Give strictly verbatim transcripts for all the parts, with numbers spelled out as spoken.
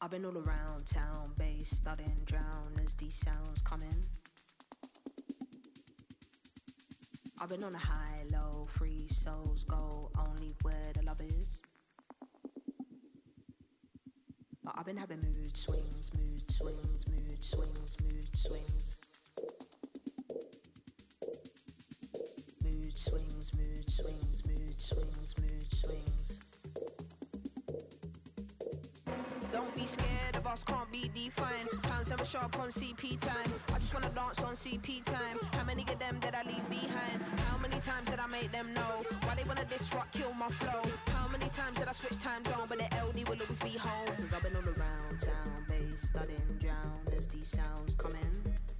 I've been all around town, bass studying, drown as these sounds come in. I've been on a high, low, free souls go only where the love is. But I've been having mood swings, mood swings, mood swings, mood swings. Mood swings, mood swings, mood swings, mood swings. Don't be scared of us, can't be defined. Pounds never show up on C P time. I just wanna dance on C P time. How many of them did I leave behind? How many times did I make them know why they wanna disrupt, kill my flow? How many times did I switch time zone, but the L D will always be home? Cause I've been all around town, bass studying, drown as these sounds come in.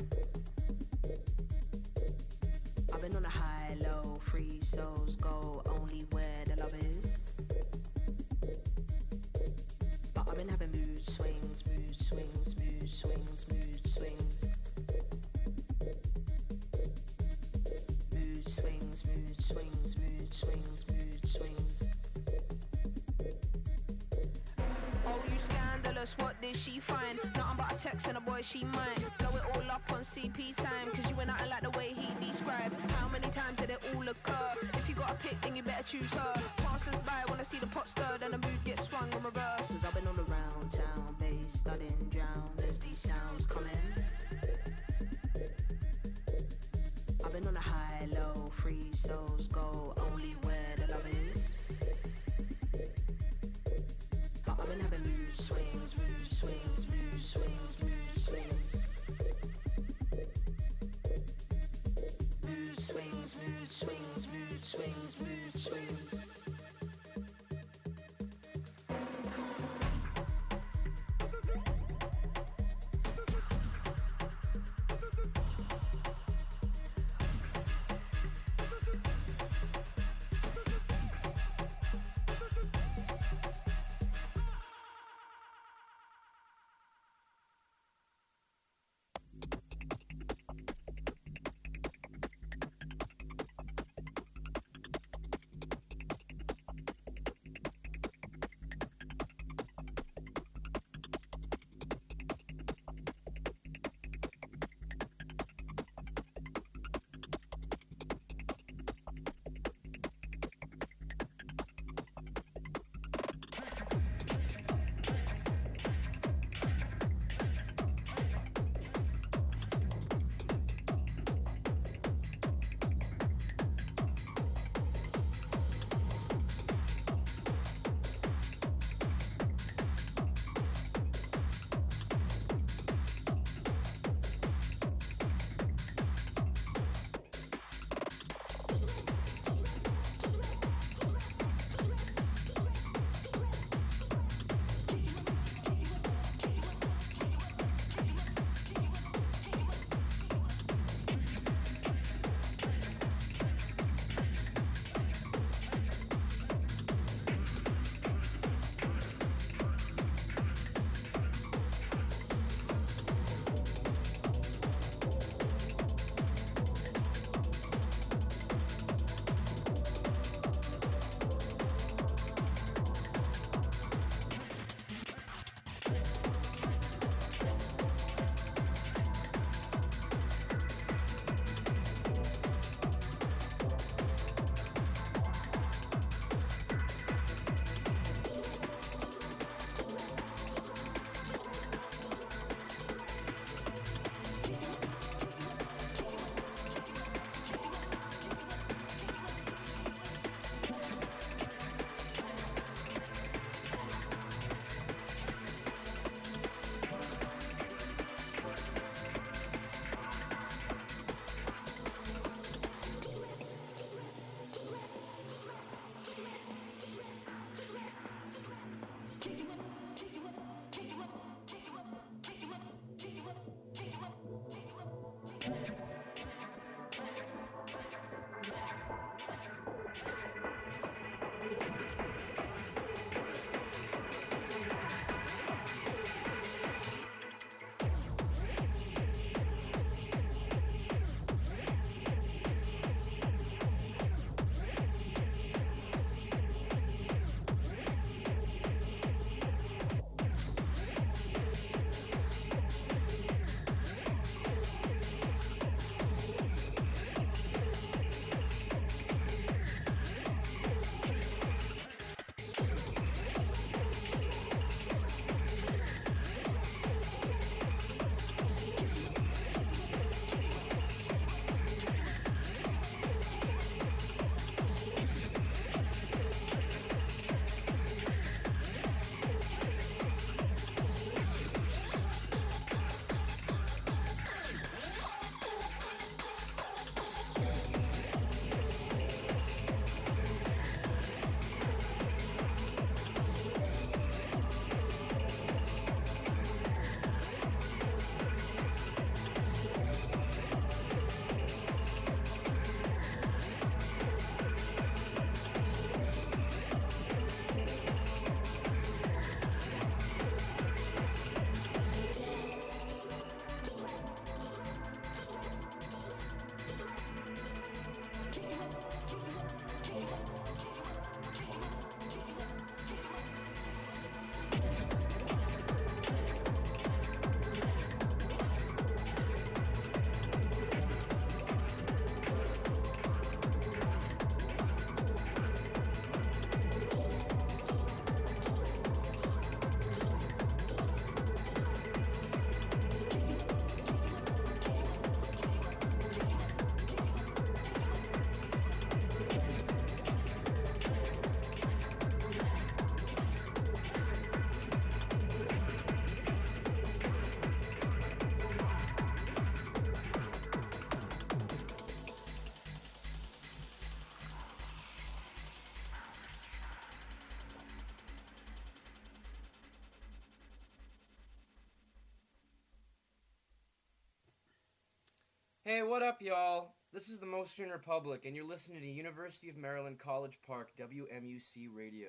I've been on a high, low, free souls go only where the love is. I've been having mood swings, mood swings, mood swings, mood swings. Mood swings, mood swings, mood swings, mood swings. Oh, you scandalous, what did she find? Nothing but a text and a boy she mine. Blow it all up on C P time, cause you ain't nothing like the way he described. How many times did it all occur? If you got a pick, then you better choose her. Passers by wanna see the pot stirred and the mood gets swung in reverse. Cause I've been all around town, bass studying, drown as these sounds come in. I've been on a high, low, free souls go only where the love is. But I've been having mood swings, mood swings, mood swings, mood swings. Mood swings, mood swings, mood swings, mood swings. Hey, what up, y'all? This is the Motion Republic, and you're listening to University of Maryland College Park, W M U C Radio.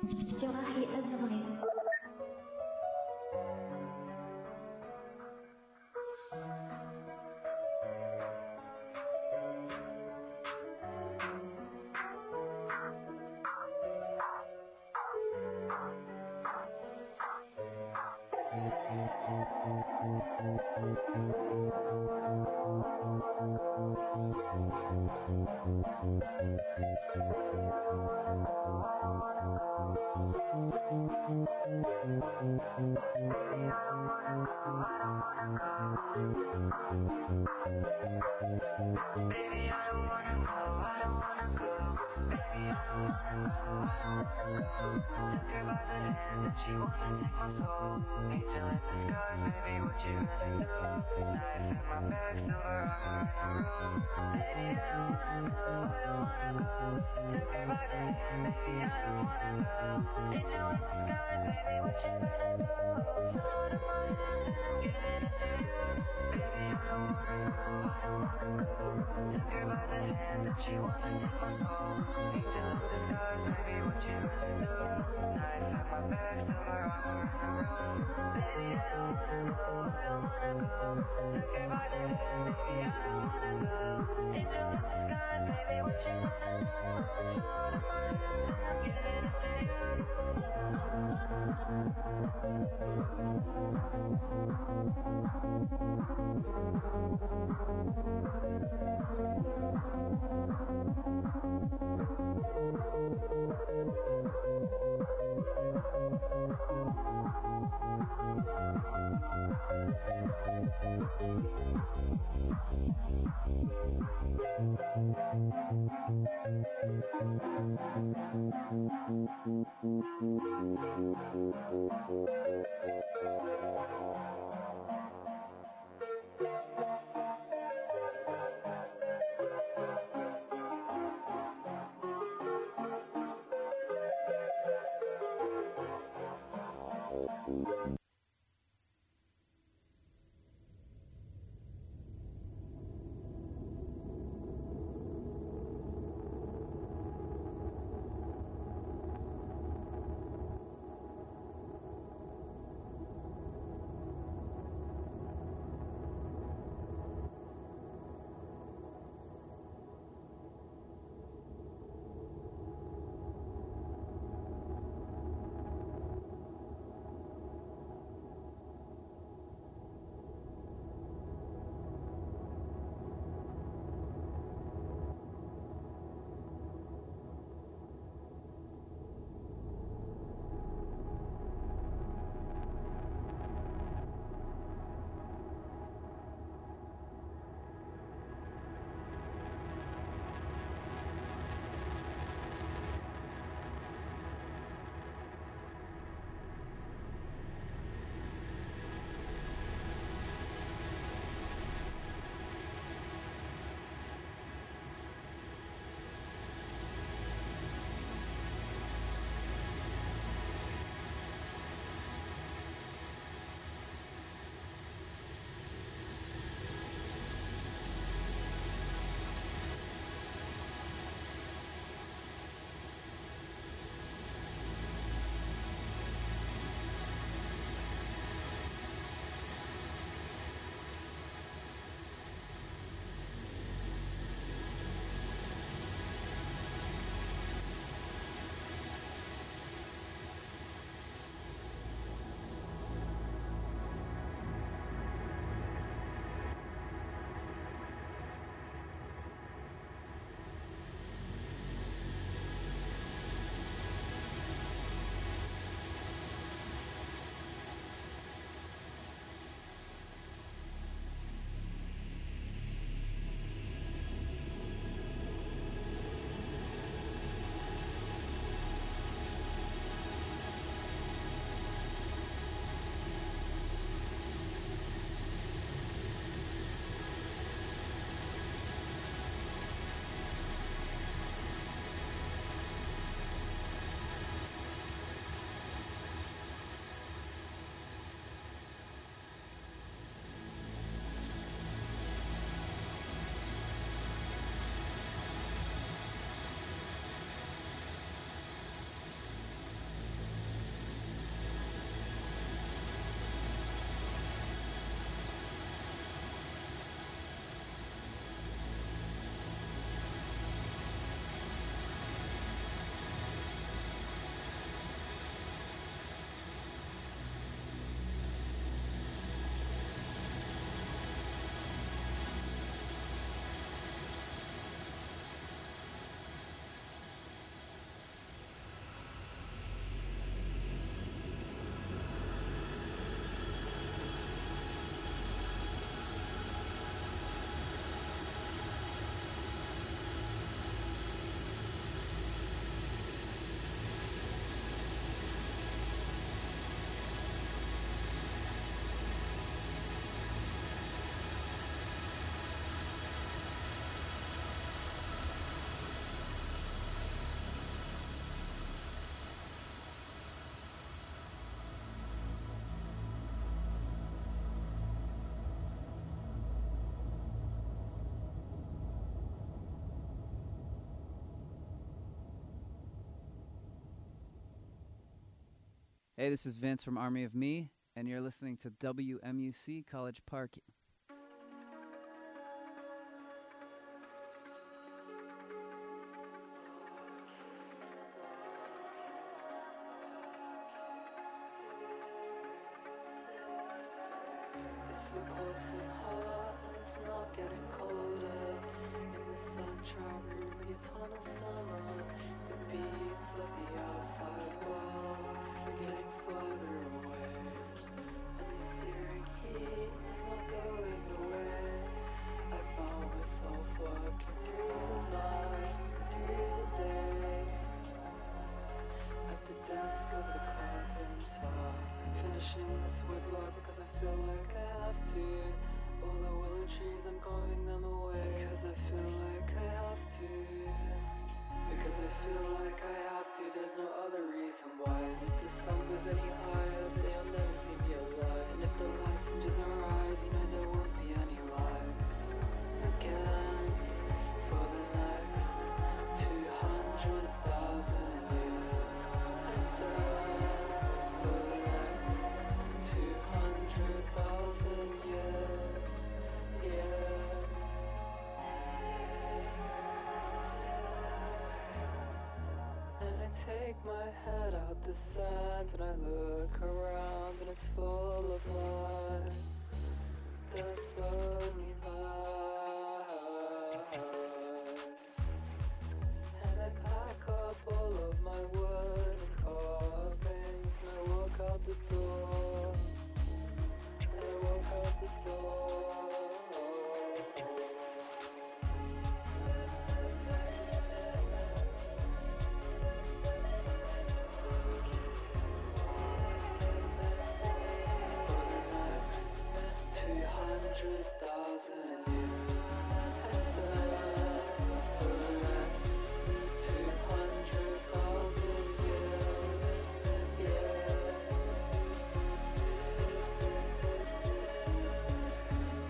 Coba kahit lang sa mga Hey, this is Vince from Army of Me, and you're listening to W M U C College Park. It's so pulsing hot and it's not getting colder. In the sunshine room, the eternal summer. The beats of the outside world are getting further away, and the searing heat is not going away. I found myself working through the night, through the day, at the desk of the carpenter. I'm finishing this woodwork because I feel like I have to. All the willow trees, I'm carving them away because I feel like I have to. Because I feel like I have to, there's no other reason why. And if the sun goes any higher, they'll never see me alive. And if the lights and just arise, you know there won't be any life again for the next two hundred thousand years. I said for the next two hundred thousand years, yes. And I take my head out the sand and I look around and it's full of life. There's only life. And I pack up all of my wood and carvings and I walk out the door. And I walk out the door. two hundred thousand years, I said, for the next two hundred thousand years, yes.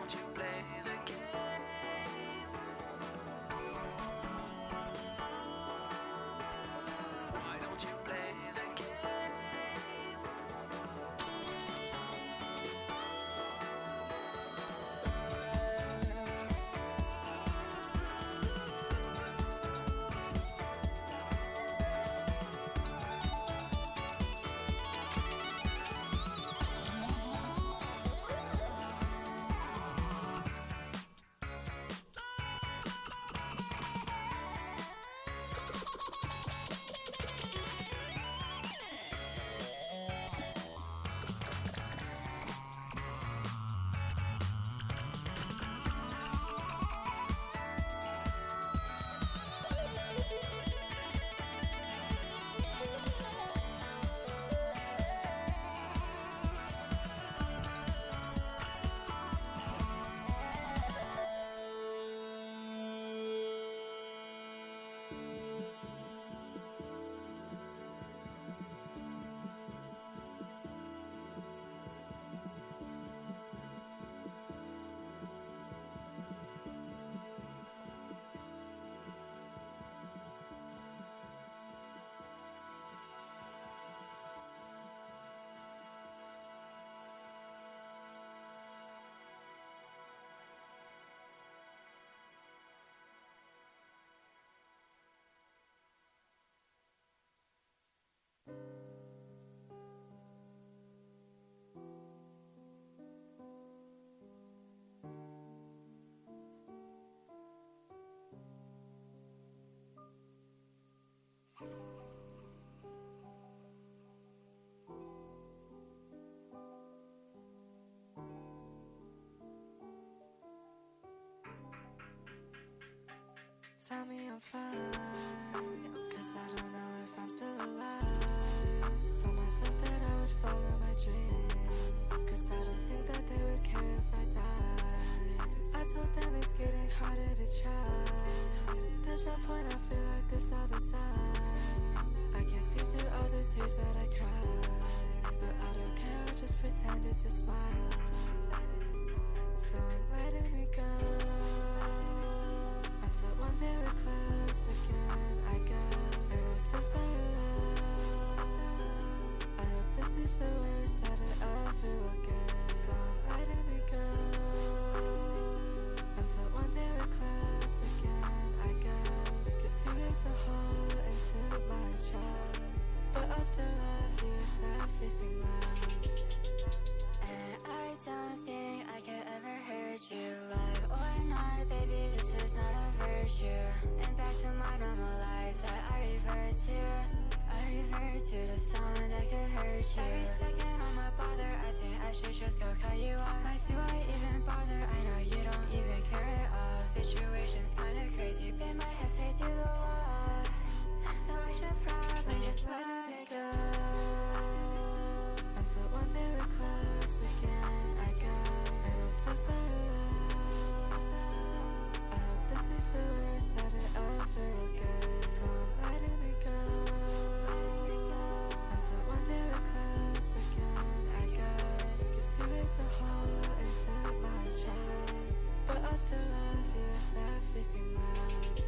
you play the game? Why don't you play the game? Tell me I'm fine, cause I don't know if I'm still alive. Tell myself that I would follow my dreams, cause I don't think that they would care if I died. I told them it's getting harder to try. There's no point, I feel like this all the time. I can see through all the tears that I cried, but I don't care, I just pretended to smile. So I'm letting it go, until one day we're close again, I guess. And I'm still so alone. I hope this is the worst that it ever will get. So I'm letting it go, until one day we're close again, I guess. Cause you ripped a hole into my chest, but I'll still love you with everything left. And I don't think I could ever hurt you, live or not, baby, this is not a virtue. And back to my normal life that I revert to, I revert to the someone that could hurt you. Every second on my bother, I think I should just go cut you off. Why do I even bother? I know you don't even care at all. Situation's kinda crazy, been my head straight through the wall. So I should probably so just let it go, until one day we're close again, I guess. And I'm still so alone. I hope this is the worst that it ever will get. So I'm letting it go, until one day we're close again, I guess. Cause you ripped a hole into my chest, but I'll still love you with everything left.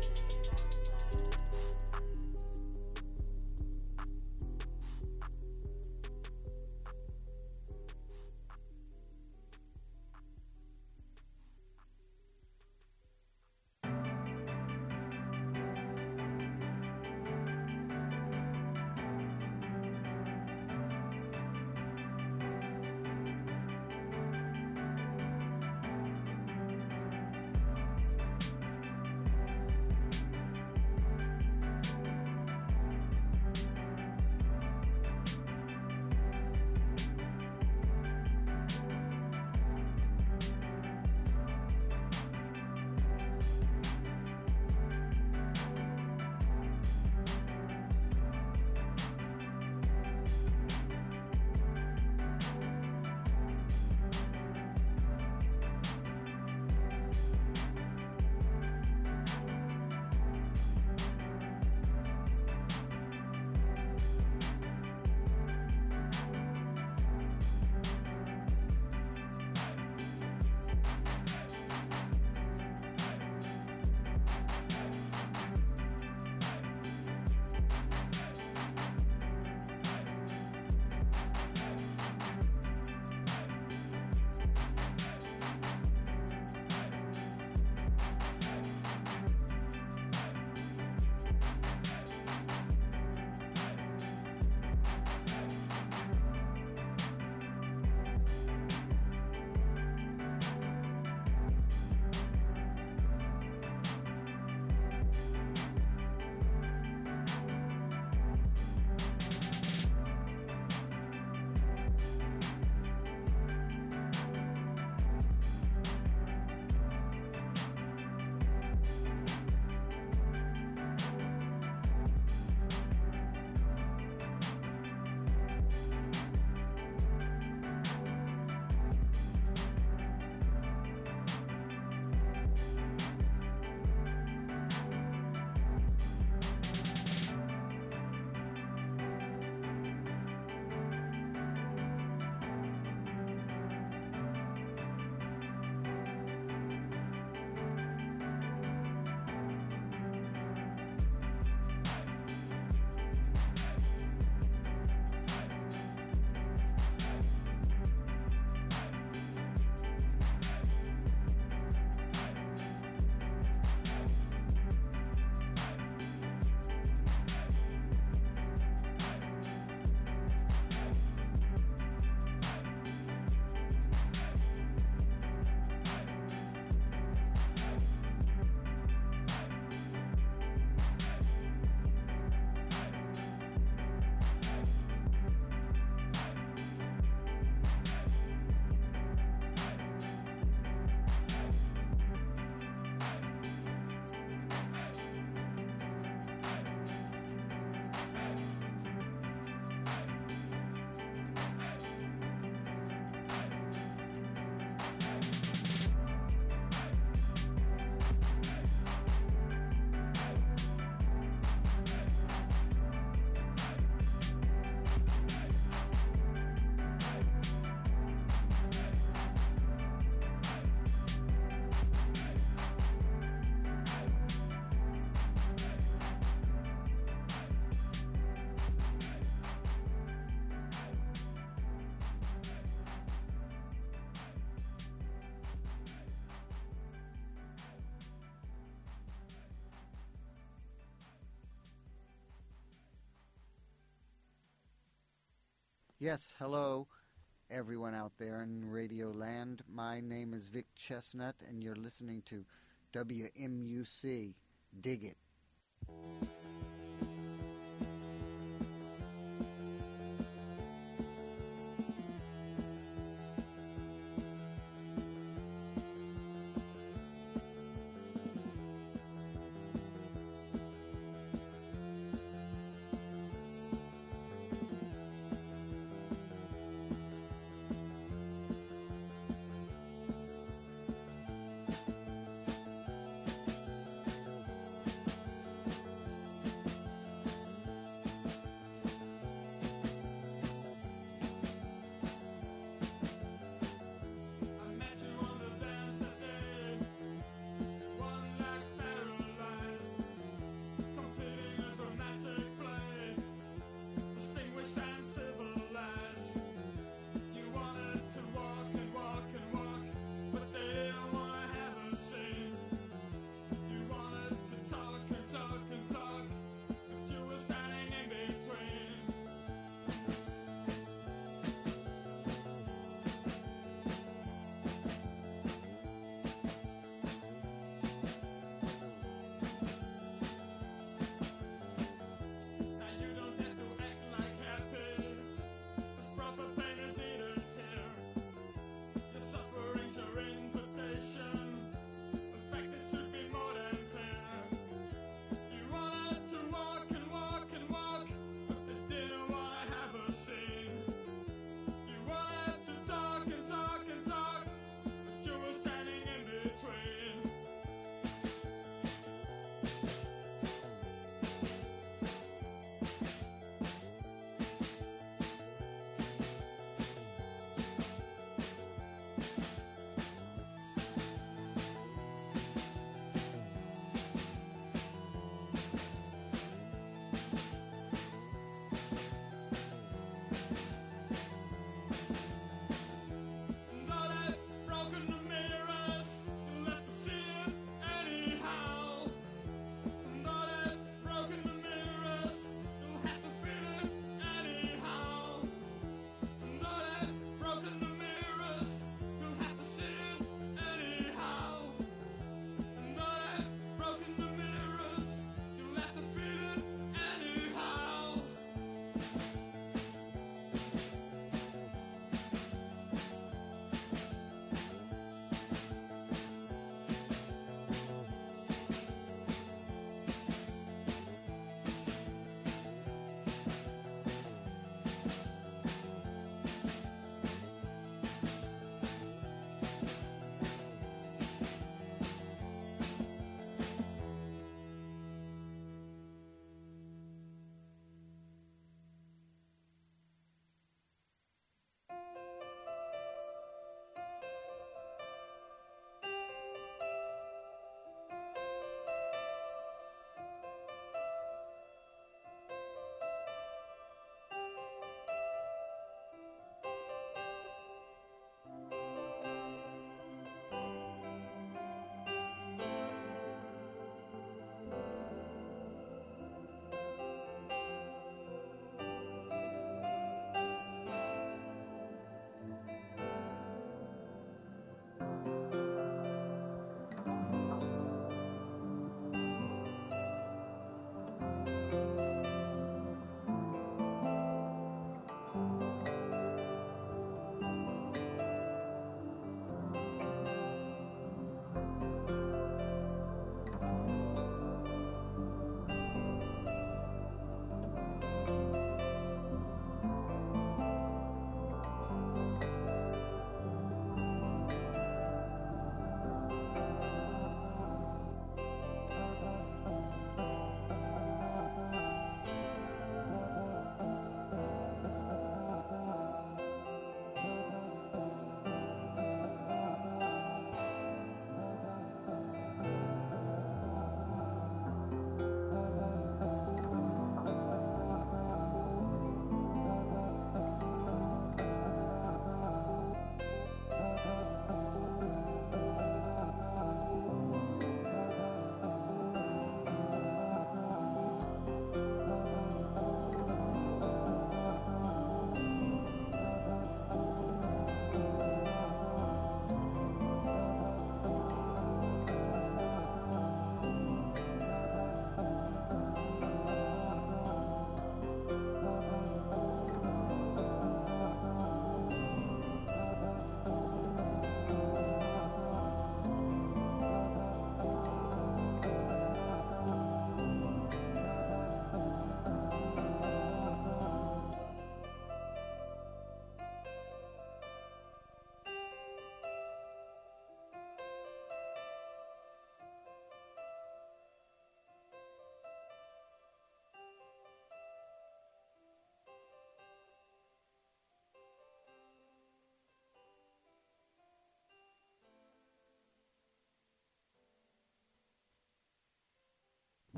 Yes, hello, everyone out there in Radio Land. My name is Vic Chestnut, and you're listening to W M U C. Dig it.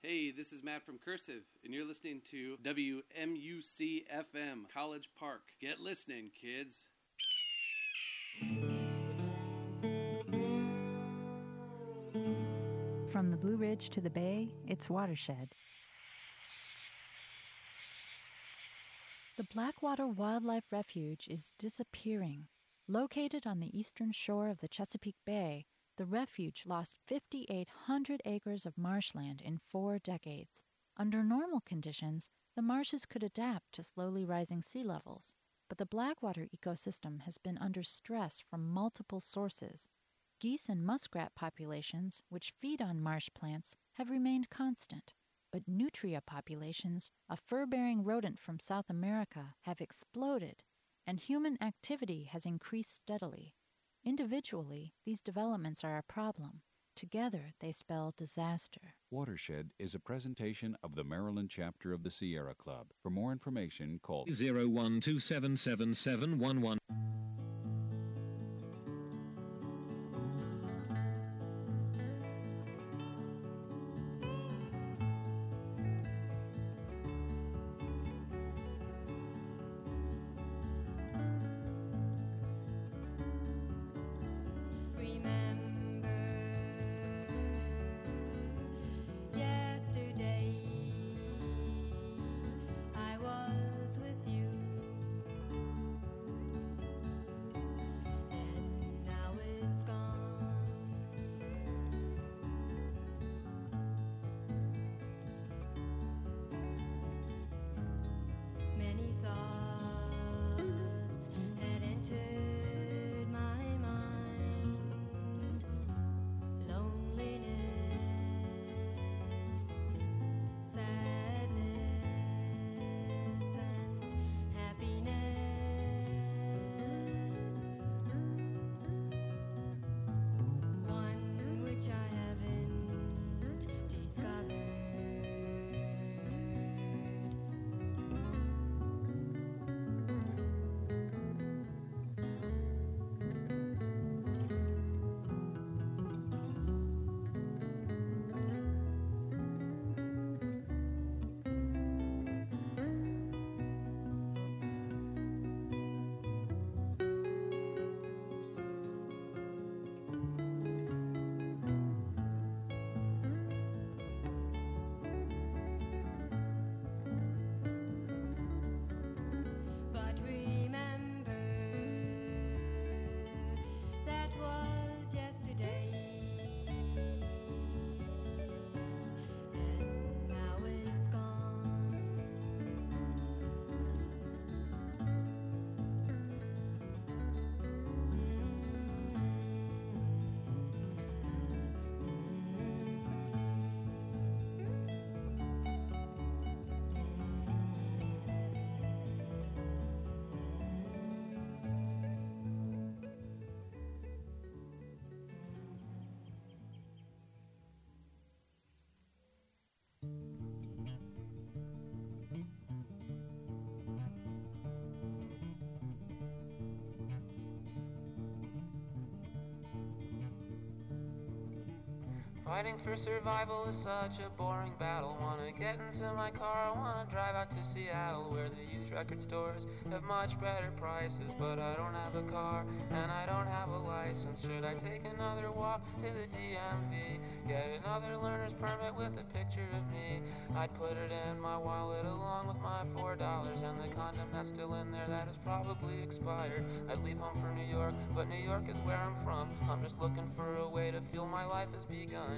Hey, this is Matt from Cursive, and you're listening to W M U C F M, College Park. Get listening, kids. From the Blue Ridge to the Bay, it's Watershed. The Blackwater Wildlife Refuge is disappearing. Located on the eastern shore of the Chesapeake Bay, the refuge lost five thousand eight hundred acres of marshland in four decades. Under normal conditions, the marshes could adapt to slowly rising sea levels, but the Blackwater ecosystem has been under stress from multiple sources. Geese and muskrat populations, which feed on marsh plants, have remained constant, but nutria populations, a fur-bearing rodent from South America, have exploded, and human activity has increased steadily. Individually, these developments are a problem. Together, they spell disaster. Watershed is a presentation of the Maryland chapter of the Sierra Club. For more information, call zero one two seven seven seven one one. Fighting for survival is such a boring battle. Wanna get into my car, I wanna drive out to Seattle, where the used record stores have much better prices. But I don't have a car, and I don't have a license. Should I take another walk to the D M V? Get another learner's permit with a picture of me? I'd put it in my wallet along with my four dollars and the condom that's still in there that is probably expired. I'd leave home for New York, but New York is where I'm from. I'm just looking for a way to feel my life has begun.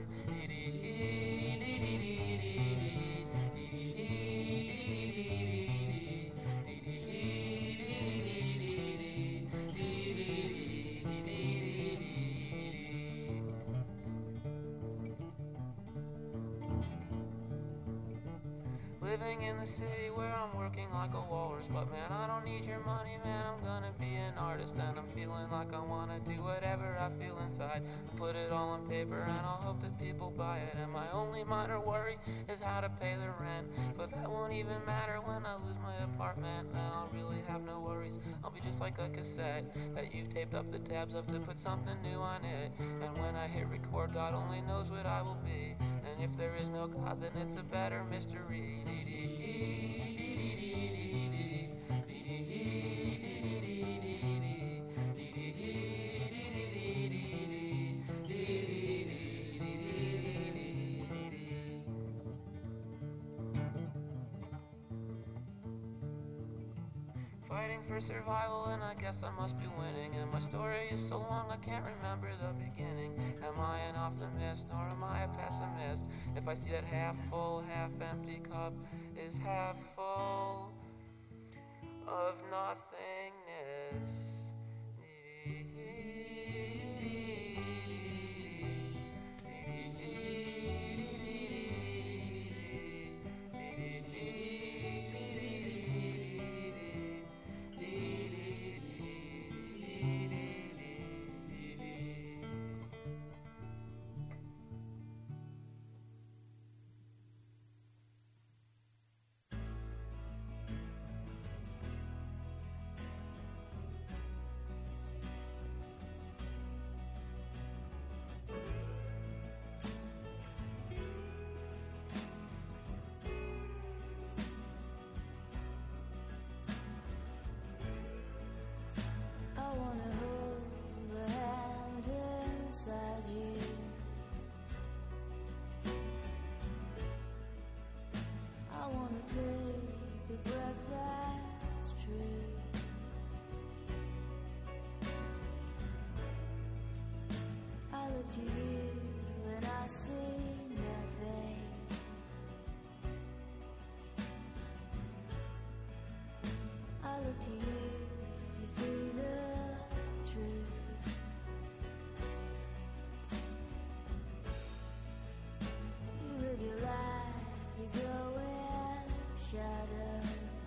Living in the city where I'm working like a walrus. But man, I don't need your money, man, I'm gonna be an artist. And I'm feeling like I wanna do whatever I feel inside. Put it all on paper and I'll hope that people buy it. And my only minor worry worry is how to pay the rent. But that won't even matter when I lose my apartment. Then I'll really have no worries. I'll be just like a cassette that you've taped up the tabs of to put something new on it. And when I hit record, God only knows what I will be. And if there is no God, then it's a better mystery. Fighting for survival, and I guess I must be winning. And my story is so long I can't remember the beginning. Am I an optimist or am I a pessimist? If I see that half full, half empty cup is half full of nothingness.